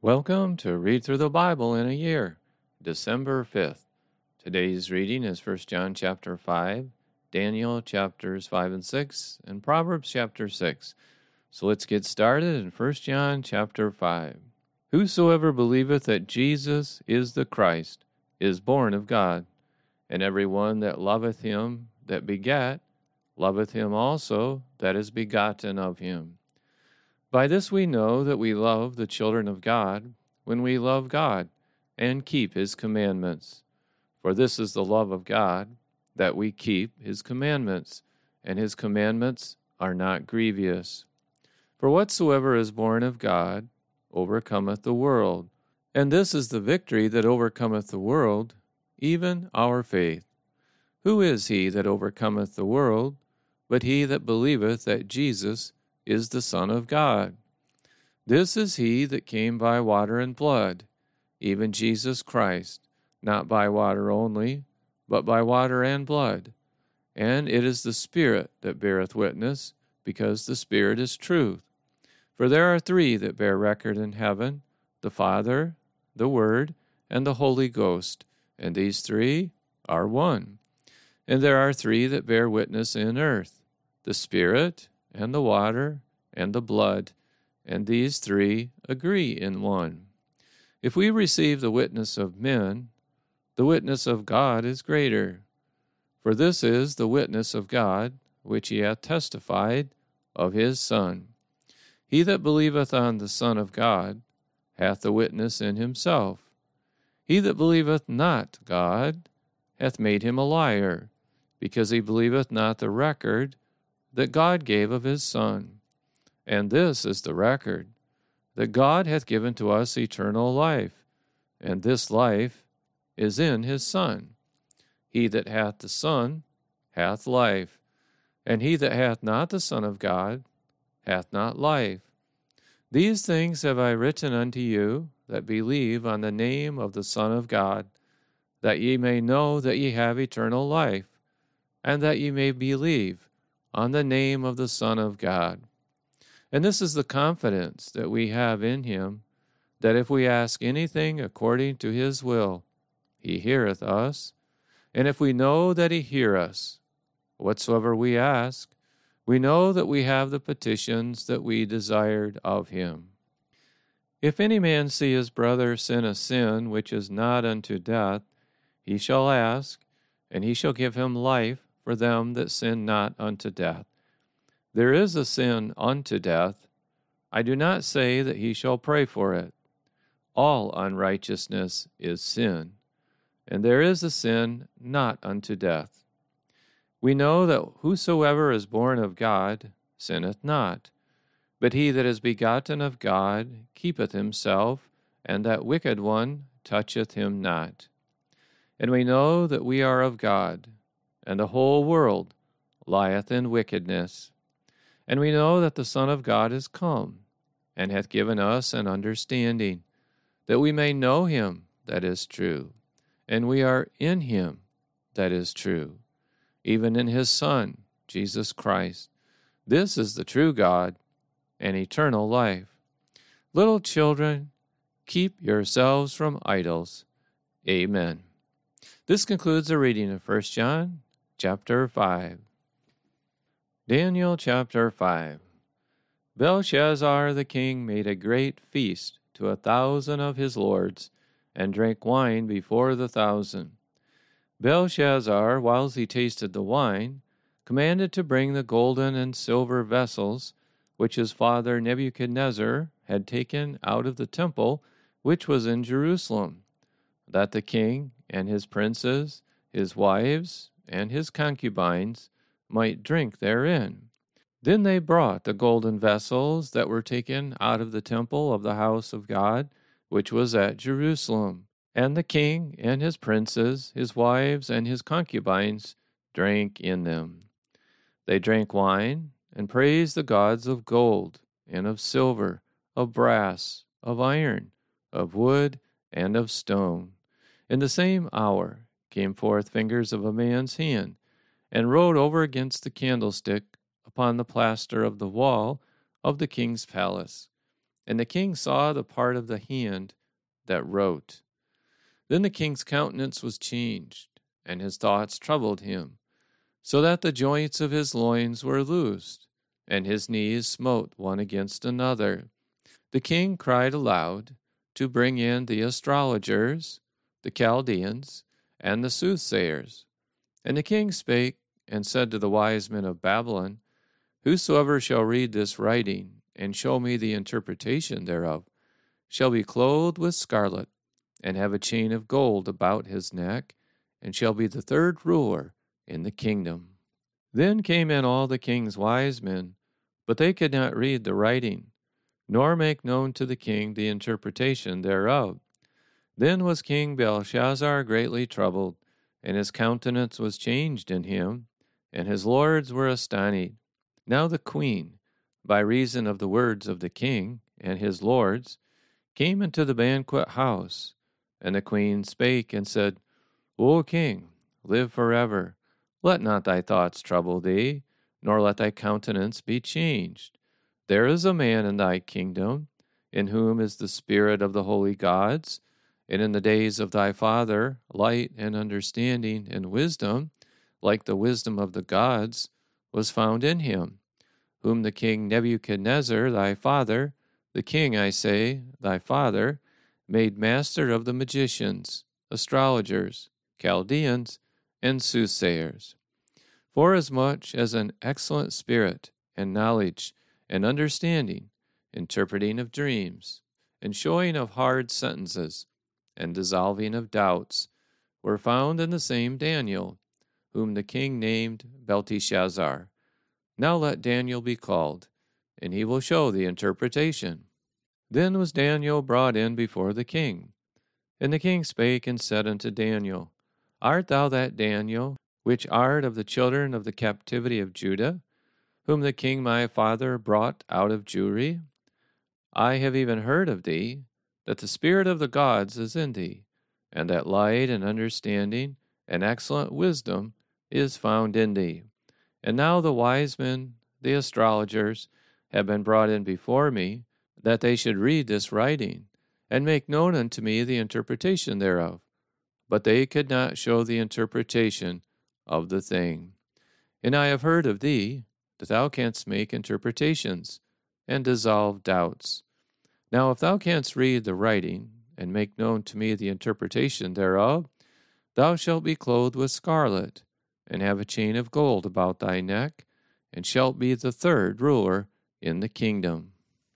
Welcome to Read Through the Bible in a Year, December 5th. Today's reading is 1 John chapter 5, Daniel chapters 5 and 6, and Proverbs chapter 6. So let's get started in 1 John chapter 5. Whosoever believeth that Jesus is the Christ is born of God, and every one that loveth him that begat loveth him also that is begotten of him. By this we know that we love the children of God, when we love God and keep his commandments. For this is the love of God, that we keep his commandments, and his commandments are not grievous. For whatsoever is born of God overcometh the world, and this is the victory that overcometh the world, even our faith. Who is he that overcometh the world, but he that believeth that Jesus is the Son of God? This is he that came by water and blood, even Jesus Christ, not by water only, but by water and blood. And it is the Spirit that beareth witness, because the Spirit is truth. For there are three that bear record in heaven, the Father, the Word, and the Holy Ghost, and these three are one. And there are three that bear witness in earth, the Spirit, and the water, and the blood, and these three agree in one. If we receive the witness of men, the witness of God is greater. For this is the witness of God, which he hath testified of his Son. He that believeth on the Son of God hath the witness in himself. He that believeth not God hath made him a liar, because he believeth not the record that God gave of his Son. And this is the record, that God hath given to us eternal life, and this life is in his Son. He that hath the Son hath life, and he that hath not the Son of God hath not life. These things have I written unto you that believe on the name of the Son of God, that ye may know that ye have eternal life, and that ye may believe on the name of the Son of God. And this is the confidence that we have in him, that if we ask anything according to his will, he heareth us. And if we know that he hear us, whatsoever we ask, we know that we have the petitions that we desired of him. If any man see his brother sin a sin which is not unto death, he shall ask, and he shall give him life for them that sin not unto death. There is a sin unto death. I do not say that he shall pray for it. All unrighteousness is sin, and there is a sin not unto death. We know that whosoever is born of God sinneth not, but he that is begotten of God keepeth himself, and that wicked one toucheth him not. And we know that we are of God, and the whole world lieth in wickedness. And we know that the Son of God is come, and hath given us an understanding, that we may know him that is true, and we are in him that is true, even in his Son, Jesus Christ. This is the true God and eternal life. Little children, keep yourselves from idols. Amen. This concludes the reading of 1 John chapter 5. Daniel chapter 5. Belshazzar the king made a great feast to 1,000 of his lords, and drank wine before the 1,000. Belshazzar, whiles he tasted the wine, commanded to bring the golden and silver vessels, which his father Nebuchadnezzar had taken out of the temple which was in Jerusalem, that the king and his princes, his wives, and his concubines might drink therein. Then they brought the golden vessels that were taken out of the temple of the house of God, which was at Jerusalem. And the king and his princes, his wives, and his concubines drank in them. They drank wine, and praised the gods of gold, and of silver, of brass, of iron, of wood, and of stone. In the same hour came forth fingers of a man's hand, and wrote over against the candlestick upon the plaster of the wall of the king's palace. And the king saw the part of the hand that wrote. Then the king's countenance was changed, and his thoughts troubled him, so that the joints of his loins were loosed, and his knees smote one against another. The king cried aloud to bring in the astrologers, the Chaldeans, and the soothsayers. And the king spake and said to the wise men of Babylon, Whosoever shall read this writing, and show me the interpretation thereof, shall be clothed with scarlet, and have a chain of gold about his neck, and shall be the third ruler in the kingdom. Then came in all the king's wise men, but they could not read the writing, nor make known to the king the interpretation thereof. Then was King Belshazzar greatly troubled, and his countenance was changed in him, and his lords were astonished. Now the queen, by reason of the words of the king and his lords, came into the banquet house. And the queen spake and said, O king, live forever. Let not thy thoughts trouble thee, nor let thy countenance be changed. There is a man in thy kingdom, in whom is the spirit of the holy gods, and in the days of thy father light and understanding and wisdom, like the wisdom of the gods, was found in him, whom the king Nebuchadnezzar thy father, the king, I say, thy father, made master of the magicians, astrologers, Chaldeans, and soothsayers. Forasmuch as an excellent spirit and knowledge and understanding, interpreting of dreams, and showing of hard sentences, and dissolving of doubts, were found in the same Daniel, whom the king named Belteshazzar. Now let Daniel be called, and he will show the interpretation. Then was Daniel brought in before the king. And the king spake and said unto Daniel, Art thou that Daniel, which art of the children of the captivity of Judah, whom the king my father brought out of Jewry? I have even heard of thee, that the spirit of the gods is in thee, and that light and understanding and excellent wisdom is found in thee. And now the wise men, the astrologers, have been brought in before me, that they should read this writing, and make known unto me the interpretation thereof. But they could not show the interpretation of the thing. And I have heard of thee, that thou canst make interpretations, and dissolve doubts. Now if thou canst read the writing, and make known to me the interpretation thereof, thou shalt be clothed with scarlet, and have a chain of gold about thy neck, and shalt be the third ruler in the kingdom.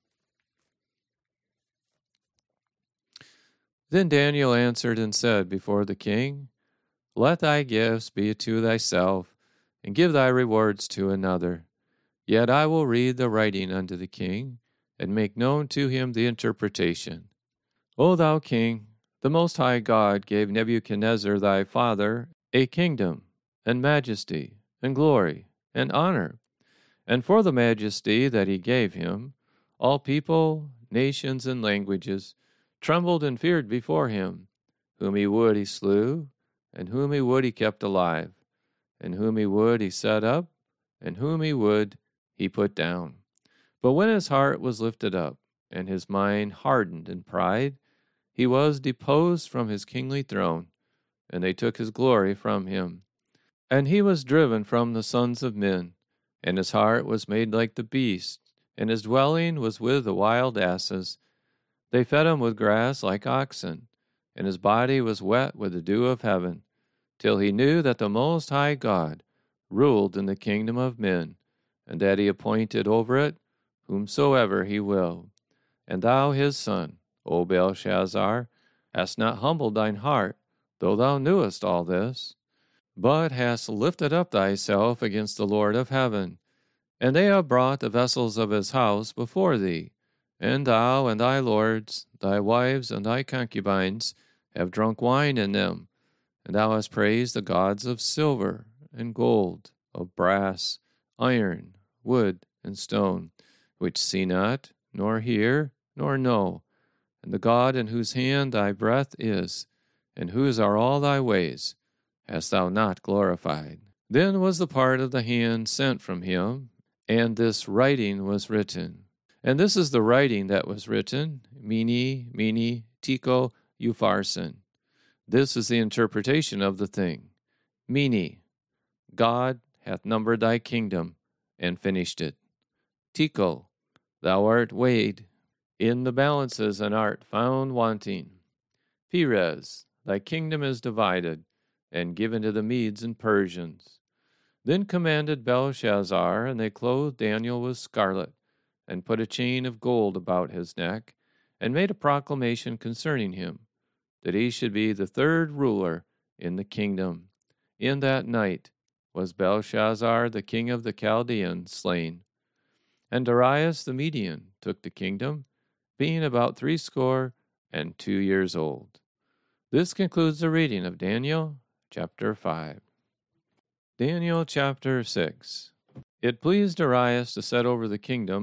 Then Daniel answered and said before the king, Let thy gifts be to thyself, and give thy rewards to another. Yet I will read the writing unto the king, and make known to him the interpretation. O thou king, the Most High God gave Nebuchadnezzar thy father a kingdom, and majesty, and glory, and honor. And for the majesty that he gave him, all people, nations, and languages trembled and feared before him. Whom he would he slew, and whom he would he kept alive, and whom he would he set up, and whom he would he put down. But when his heart was lifted up, and his mind hardened in pride, he was deposed from his kingly throne, and they took his glory from him. And he was driven from the sons of men, and his heart was made like the beast, and his dwelling was with the wild asses. They fed him with grass like oxen, and his body was wet with the dew of heaven, till he knew that the Most High God ruled in the kingdom of men, and that he appointed over it whomsoever he will. And thou his son, O Belshazzar, hast not humbled thine heart, though thou knewest all this, but hast lifted up thyself against the Lord of heaven. And they have brought the vessels of his house before thee, and thou and thy lords, thy wives and thy concubines, have drunk wine in them. And thou hast praised the gods of silver and gold, of brass, iron, wood, and stone, which see not, nor hear, nor know, and the God in whose hand thy breath is, and whose are all thy ways, hast thou not glorified. Then was the part of the hand sent from him, and this writing was written. And this is the writing that was written, Mene, Tekel, Upharsin. This is the interpretation of the thing. Mene, God hath numbered thy kingdom, and finished it. Tekel, thou art weighed in the balances, and art found wanting. Peres, thy kingdom is divided, and given to the Medes and Persians. Then commanded Belshazzar, and they clothed Daniel with scarlet, and put a chain of gold about his neck, and made a proclamation concerning him, that he should be the third ruler in the kingdom. In that night was Belshazzar the king of the Chaldeans slain. And Darius the Median took the kingdom, being about 62 years old. This concludes the reading of Daniel chapter 5. Daniel chapter 6. It pleased Darius to set over the kingdom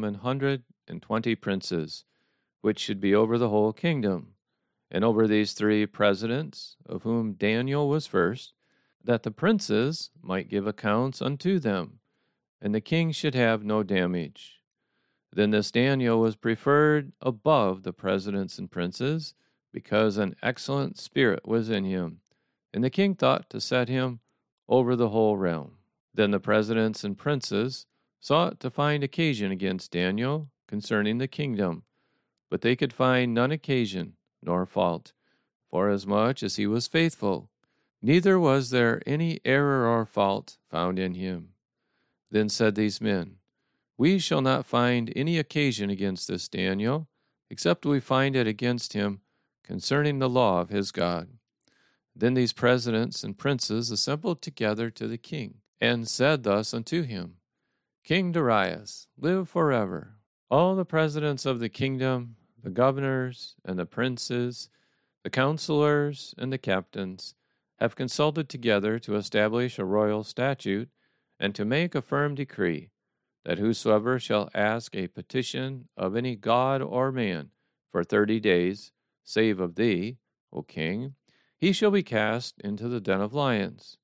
120 princes, which should be over the whole kingdom, and over these 3 presidents, of whom Daniel was first, that the princes might give accounts unto them, and the king should have no damage. Then this Daniel was preferred above the presidents and princes, because an excellent spirit was in him, and the king thought to set him over the whole realm. Then the presidents and princes sought to find occasion against Daniel concerning the kingdom, but they could find none occasion nor fault, forasmuch as he was faithful. Neither was there any error or fault found in him. Then said these men, We shall not find any occasion against this Daniel, except we find it against him concerning the law of his God. Then these presidents and princes assembled together to the king, and said thus unto him, King Darius, live forever. All the presidents of the kingdom, the governors and the princes, the counselors and the captains, have consulted together to establish a royal statute, and to make a firm decree, that whosoever shall ask a petition of any god or man for 30 days, save of thee, O king, he shall be cast into the den of lions.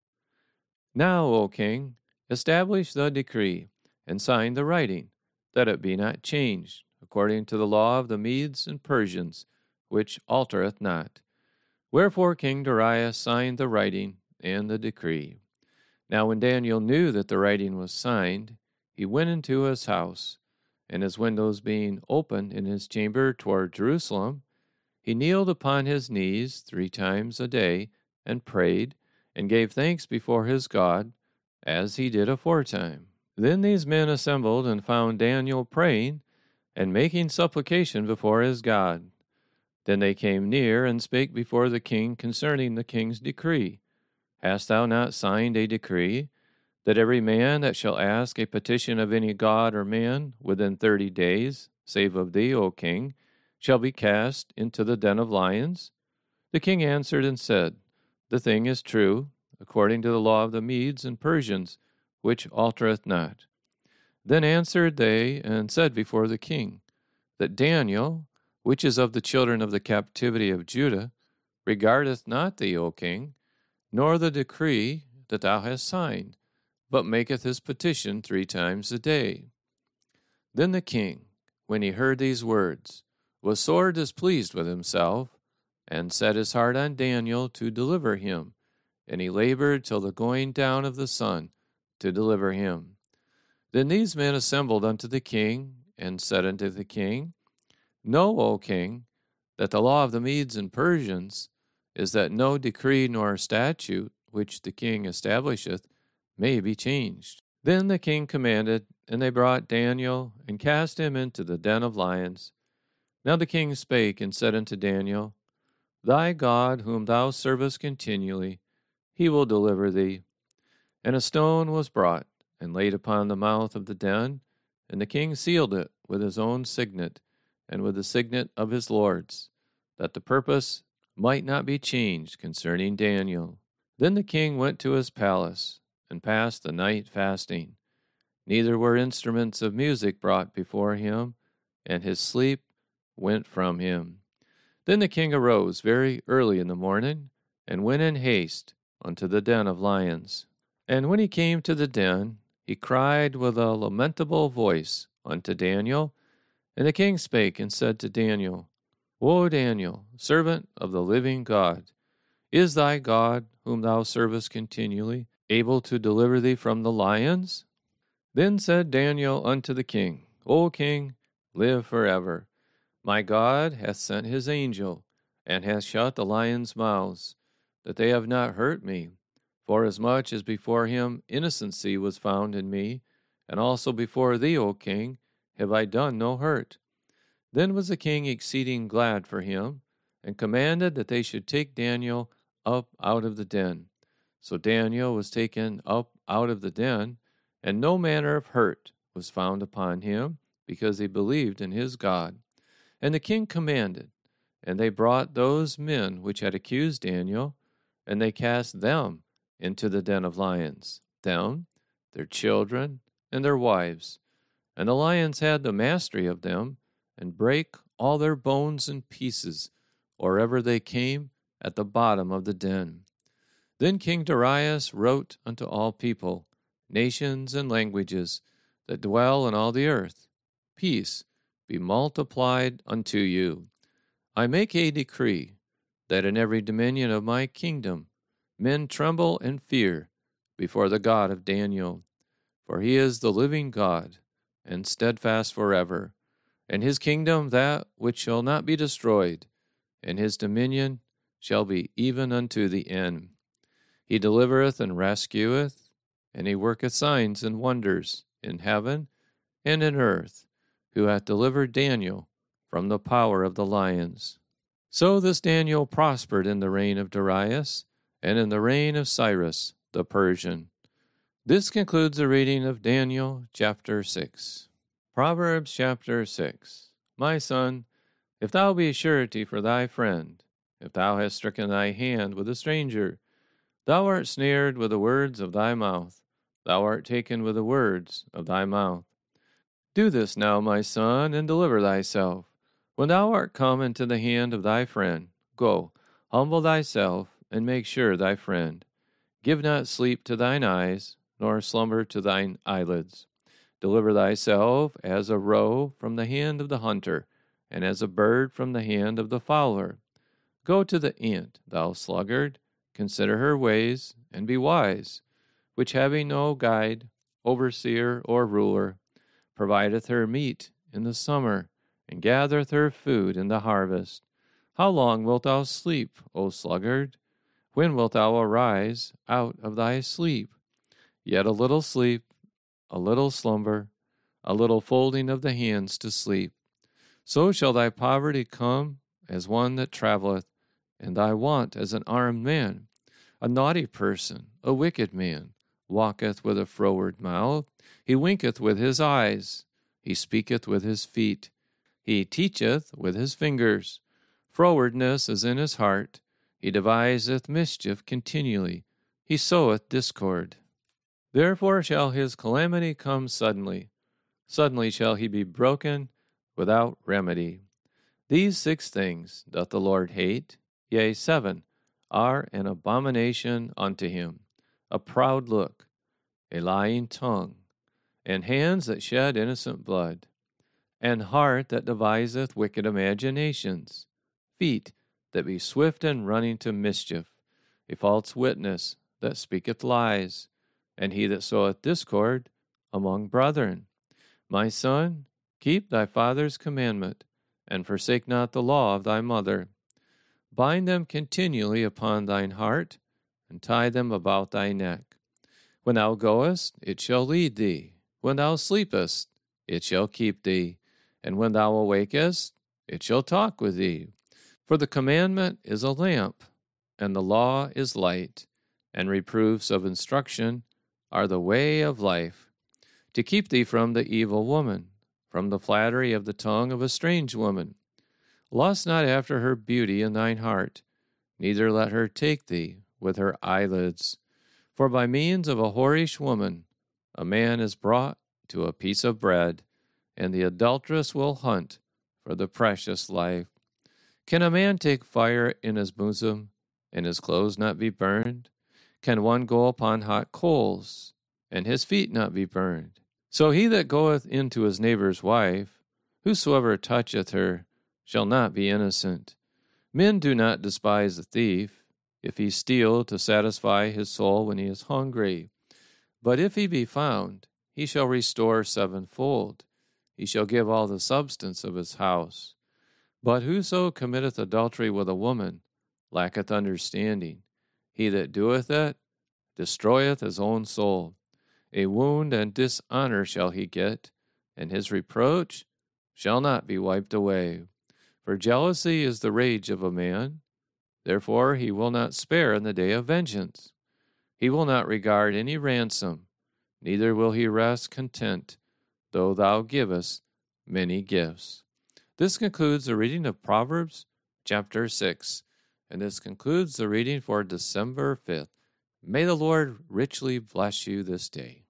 Now, O king, establish the decree, and sign the writing, that it be not changed, according to the law of the Medes and Persians, which altereth not. Wherefore King Darius signed the writing and the decree. Now when Daniel knew that the writing was signed, he went into his house, and his windows being open in his chamber toward Jerusalem, he kneeled upon his knees 3 times a day, and prayed, and gave thanks before his God, as he did aforetime. Then these men assembled, and found Daniel praying, and making supplication before his God. Then they came near, and spake before the king concerning the king's decree. Hast thou not signed a decree, that every man that shall ask a petition of any god or man within 30 days, save of thee, O king, shall be cast into the den of lions? The king answered and said, The thing is true, according to the law of the Medes and Persians, which altereth not. Then answered they and said before the king, that Daniel, which is of the children of the captivity of Judah, regardeth not thee, O king, nor the decree that thou hast signed, but maketh his petition 3 times a day. Then the king, when he heard these words, was sore displeased with himself, and set his heart on Daniel to deliver him, and he labored till the going down of the sun to deliver him. Then these men assembled unto the king, and said unto the king, Know, O king, that the law of the Medes and Persians is that no decree nor statute which the king establisheth may be changed. Then the king commanded, and they brought Daniel, and cast him into the den of lions. Now the king spake and said unto Daniel, Thy God, whom thou servest continually, he will deliver thee. And a stone was brought, and laid upon the mouth of the den, and the king sealed it with his own signet, and with the signet of his lords, that the purpose might not be changed concerning Daniel. Then the king went to his palace, and passed the night fasting. Neither were instruments of music brought before him, and his sleep went from him. Then the king arose very early in the morning, and went in haste unto the den of lions. And when he came to the den, he cried with a lamentable voice unto Daniel, And the king spake and said to Daniel, O Daniel, servant of the living God, is thy God, whom thou servest continually, able to deliver thee from the lions? Then said Daniel unto the king, O king, live forever. My God hath sent his angel, and hath shut the lions' mouths, that they have not hurt me, forasmuch as before him innocency was found in me, and also before thee, O king, have I done no hurt. Then was the king exceeding glad for him, and commanded that they should take Daniel up out of the den. So Daniel was taken up out of the den, and no manner of hurt was found upon him, because he believed in his God. And the king commanded, and they brought those men which had accused Daniel, and they cast them into the den of lions, them, their children, and their wives. And the lions had the mastery of them, and brake all their bones in pieces, or ever they came at the bottom of the den. Then King Darius wrote unto all people, nations, and languages that dwell in all the earth, Peace be multiplied unto you. I make a decree, that in every dominion of my kingdom men tremble and fear before the God of Daniel. For he is the living God, and steadfast forever, and his kingdom that which shall not be destroyed, and his dominion shall be even unto the end. He delivereth and rescueth, and he worketh signs and wonders in heaven and in earth, who hath delivered Daniel from the power of the lions. So this Daniel prospered in the reign of Darius, and in the reign of Cyrus the Persian. This concludes the reading of Daniel chapter 6. Proverbs chapter 6. My son, if thou be surety for thy friend, if thou hast stricken thy hand with a stranger, thou art snared with the words of thy mouth, thou art taken with the words of thy mouth. Do this now, my son, and deliver thyself. When thou art come into the hand of thy friend, go, humble thyself, and make sure thy friend. Give not sleep to thine eyes, nor slumber to thine eyelids. Deliver thyself as a roe from the hand of the hunter, and as a bird from the hand of the fowler. Go to the ant, thou sluggard, consider her ways, and be wise, which having no guide, overseer, or ruler, provideth her meat in the summer, and gathereth her food in the harvest. How long wilt thou sleep, O sluggard? When wilt thou arise out of thy sleep? Yet a little sleep, a little slumber, a little folding of the hands to sleep. So shall thy poverty come as one that travelleth, and thy want as an armed man. A naughty person, a wicked man, walketh with a froward mouth. He winketh with his eyes. He speaketh with his feet. He teacheth with his fingers. Frowardness is in his heart. He deviseth mischief continually. He soweth discord. Therefore shall his calamity come suddenly. Suddenly shall he be broken without remedy. These 6 things doth the Lord hate, yea, 7 are an abomination unto him: a proud look, a lying tongue, and hands that shed innocent blood, and heart that deviseth wicked imaginations, feet that be swift in running to mischief, a false witness that speaketh lies, and he that soweth discord among brethren. My son, keep thy father's commandment, and forsake not the law of thy mother. Bind them continually upon thine heart, and tie them about thy neck. When thou goest, it shall lead thee. When thou sleepest, it shall keep thee. And when thou awakest, it shall talk with thee. For the commandment is a lamp, and the law is light, and reproofs of instruction are the way of life, to keep thee from the evil woman, from the flattery of the tongue of a strange woman. Lust not after her beauty in thine heart, neither let her take thee with her eyelids. For by means of a whorish woman a man is brought to a piece of bread, and the adulteress will hunt for the precious life. Can a man take fire in his bosom, and his clothes not be burned? Can one go upon hot coals, and his feet not be burned? So he that goeth into his neighbor's wife Whosoever toucheth her shall not be innocent. Men do not despise a thief, if he steal to satisfy his soul when he is hungry. But if he be found, he shall restore sevenfold. He shall give all the substance of his house. But whoso committeth adultery with a woman lacketh understanding. He that doeth it destroyeth his own soul. A wound and dishonor shall he get, and his reproach shall not be wiped away. For jealousy is the rage of a man, therefore he will not spare in the day of vengeance. He will not regard any ransom, neither will he rest content, though thou givest many gifts. This concludes the reading of Proverbs chapter 6, and this concludes the reading for December 5th. May the Lord richly bless you this day.